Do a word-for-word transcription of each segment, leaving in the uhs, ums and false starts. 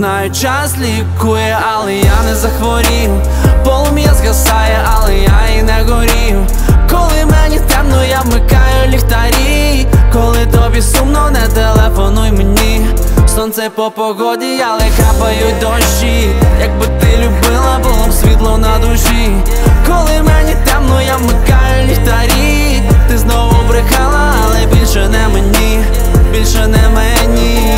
Знаю, час лікує, але я не захворів. Полум'я згасає, але я і не горів. Коли мені темно, я вмикаю ліхтарі. Коли тобі сумно, не телефонуй мені. Сонце по погоді, але капають дощі. Якби ти любила, було б світло на душі. Коли мені темно, я вмикаю ліхтарі. Ти знову брехала, але більше не мені, більше не мені.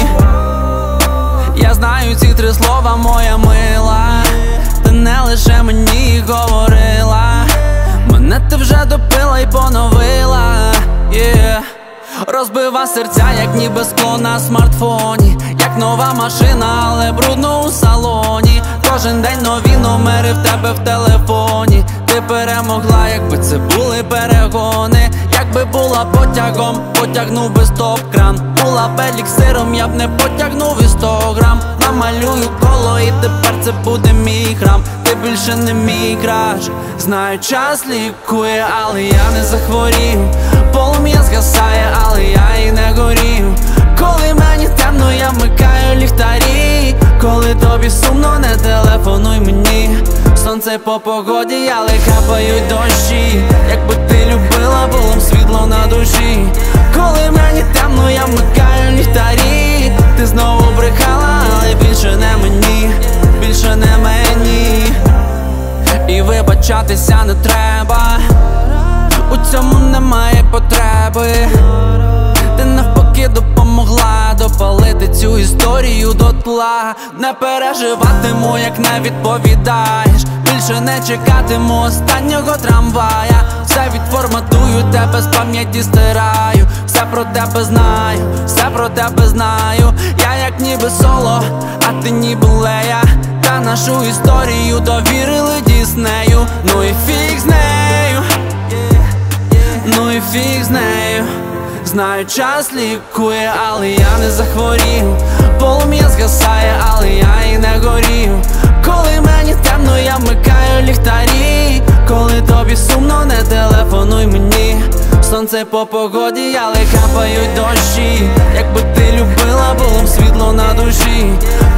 Я знаю ці три слова, моя мила. Ти не лише мені говорила. Мене ти вже допила й поновила, yeah. Розбива серця, як ніби скло на смартфоні. Як нова машина, але брудно у салоні. Кожен день нові номери в тебе в телефоні. Ти перемогла, якби це були перегони. Якби була потягом, потягнув би стоп-кран. Була б еліксиром, я б не потягнув і сто грам. Намалюю коло і тепер це буде мій храм. Ти більше не мій краш. Знаю, час лікує, але я не захворів. Полум'я згасає, але я і не горів. Коли мені темно, я вмикаю ліхтарі. Коли тобі сумно, не телефонуй мені. Сонце по погоді, але капають дощі. Якби ти любила, було б світло на душі. Коли мені темно, я вмикаю ліхтарі. Ти знову брехала, але більше не мені, більше не мені. І вибачатися не треба, у цьому немає потреби. Ти навпаки допомогла допалити цю історію дотла. Не переживатиму, як не відповідаєш. Більше не чекатиму останнього трамвая. Все відформатую, тебе з пам'яті стираю. Все про тебе знаю, все про тебе знаю. Я як ніби соло, а ти ніби Лея. Та нашу історію довірили Діснею. Ну і фіг з нею, ну і фіг з нею. Знаю, час лікує, але я не захворів. Полум'я згасає, але я і не горів. Коли мені темно, я вмикаю ліхтарі. Коли тобі сумно, не телефонуй мені. Сонце по погоді, але капають дощі. Якби ти любила, було б світло на душі.